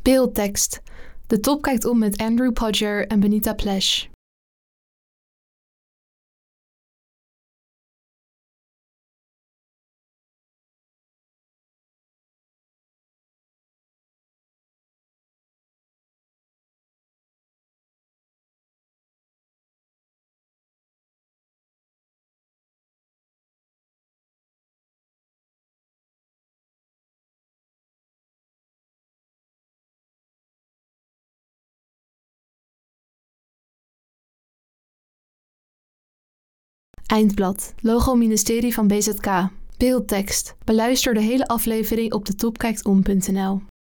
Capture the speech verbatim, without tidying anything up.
Beeldtekst. De top kijkt om met Andrew Podger en Benita Plesch. Eindblad. Logo Ministerie van B Z K. Beeldtekst. Beluister de hele aflevering op de top kijkt om punt n l.